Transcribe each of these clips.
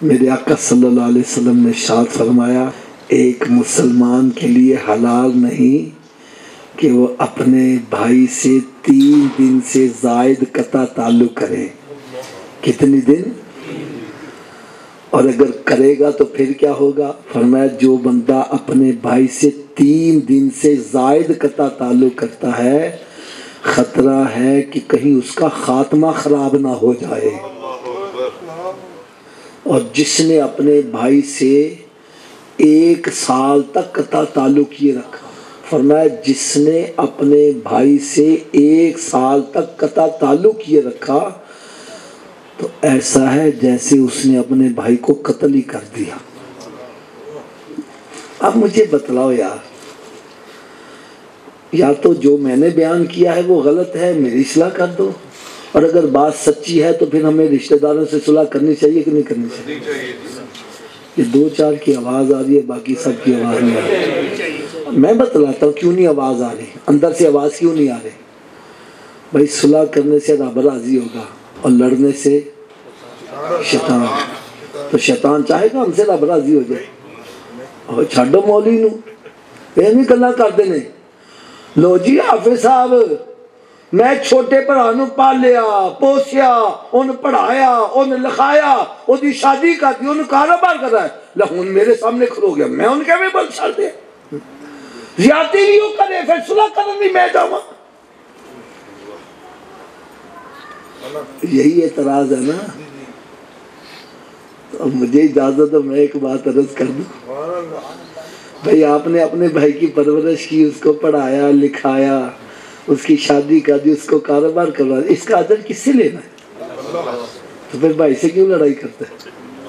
میرے آقا صلی اللہ علیہ وسلم نے ارشاد فرمایا ایک مسلمان کے لیے حلال نہیں کہ وہ اپنے بھائی سے 3 دن سے زائد قطع تعلق کرے۔ کتنی دن؟ اور اگر کرے گا تو پھر کیا ہوگا؟ فرمایا جو بندہ اپنے بھائی سے 3 دن سے زائد قطع تعلق کرتا ہے خطرہ ہے کہ کہیں اس کا خاتمہ خراب نہ ہو جائے۔ اور جس نے اپنے بھائی سے 1 سال تک قطع تعلق یہ رکھا، فرمایا جس نے اپنے بھائی سے 1 سال تک قطع تعلق یہ رکھا تو ایسا ہے جیسے اس نے اپنے بھائی کو قتل ہی کر دیا۔ اب مجھے بتلاؤ یار، یا تو جو میں نے بیان کیا ہے وہ غلط ہے، میری اصلاح کر دو، اور اگر بات سچی ہے تو پھر ہمیں رشتہ داروں سے صلح کرنی چاہیے کہ نہیں کرنی چاہیے؟ یہ 2-4 کی آواز آ رہی ہے، باقی سب کی آواز نہیں آ رہی۔ میں بتلاتا ہوں کیوں نہیں آواز آ رہی، اندر سے آواز کیوں نہیں آ رہی۔ بھائی صلح کرنے سے رب راضی ہوگا اور لڑنے سے شیطان، تو شیطان چاہے گا ہم سے رب راضی ہو جائے۔ اور چھاڑو مولوی نو، یہ نہیں گلاں کردے نے۔ لو جی حافظ صاحب، میں چھوٹے بھرا نو پالیا پوسیا، ان پڑھایا، ان لکھایا، وہ دی شادی کر دی، ان کاروبار کر رہا ہے، لہون میرے سامنے کھلو گیا، میں ان کے میں بند چھڑ دے۔ زیادتی بھی وہ کرے پھر صلح کرنی میں جاؤں۔ یہی اعتراض ہے نا۔ تو مجھے اجازت ہے میں ایک بات عرض کر دوں۔ بھئی آپ نے اپنے بھائی کی پرورش کی، اس کو پڑھایا لکھایا، اس کی شادی کر دی، اس کو کاروبار کروا دی، اس کا اجر کس سے لینا ہے؟ تو پھر بھائی سے کیوں لڑائی کرتے ہیں؟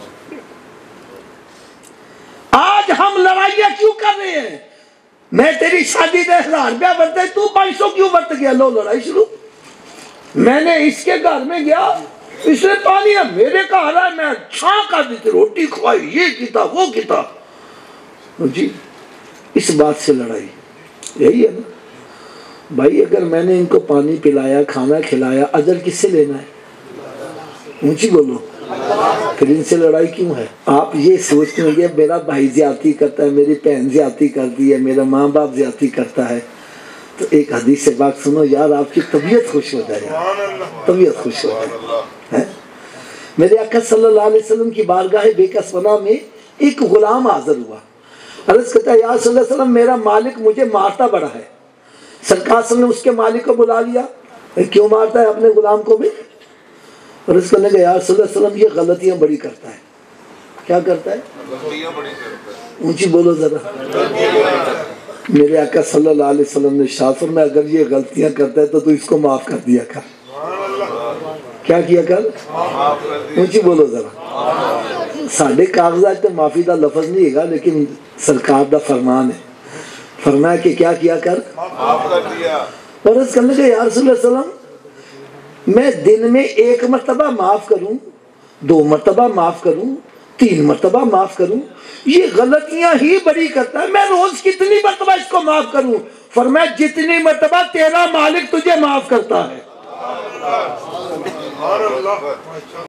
آج ہم لڑائیاں کیوں کر رہے ہیں؟ میں تیری شادی دے 1000 روپیہ برتے، تو 500 کیوں برت گیا؟ لو لڑائی شروع۔ میں نے اس کے گھر میں گیا، اس نے پانی ہے میرے گھر ہے، میں چھاں کر دی تھی، روٹی کھوائی، یہ کیتا وہ کیتا۔ جی اس بات سے لڑائی یہی ہے نا۔ بھائی اگر میں نے ان کو پانی پلایا، کھانا کھلایا، اجر کس سے لینا ہے؟ اونچی بولو، پھر ان سے لڑائی کیوں ہے؟ آپ یہ سوچتے ہیں کہ میرا بھائی زیادتی کرتا ہے، میری بہن زیادتی کرتی ہے، میرا ماں باپ زیادتی کرتا ہے، تو ایک حدیث پاک سنو یار، آپ کی طبیعت خوش ہو جائے، طبیعت خوش ہو جائے۔ میرے آقا صلی اللہ علیہ وسلم کی بارگاہ بے کسونا میں ایک غلام حاضر ہوا، عرض کرتا ہے یا صلی اللہ علیہ وسلم میرا مالک مجھے مارتا بڑا ہے۔ سرکار صلی اللہ علیہ وسلم نے اس کے مالک کو بلا لیا، کیوں مارتا ہے اپنے غلام کو بھی؟ عرض کرنے کا یا صلی اللہ علیہ وسلم یہ غلطیاں بڑی کرتا ہے۔ کیا کرتا ہے؟ اونچی بولو ذرا۔ میرے آقا صلی اللہ علیہ وسلم نے ارشاد فرمایا اگر یہ غلطیاں کرتا ہے تو اس کو معاف کر دیا کر۔ کیا کیا کر؟ اونچی بولو ذرا۔ ساڑھے کاغذات تو معافی دا لفظ نہیں ہے لیکن سرکار دا فرمان ہے، فرمایا کہ کیا کیا کر؟ معاف کر دیا۔ اور اس کرنے کے یا رسول اللہ صلی اللہ علیہ وسلم میں دن میں 1 مرتبہ معاف کروں، 2 مرتبہ معاف کروں، 3 مرتبہ معاف کروں، یہ غلطیاں ہی بڑی کرتا ہے، میں روز کتنی مرتبہ اس کو معاف کروں؟ فرمایا جتنی مرتبہ تیرا مالک تجھے معاف کرتا ہے۔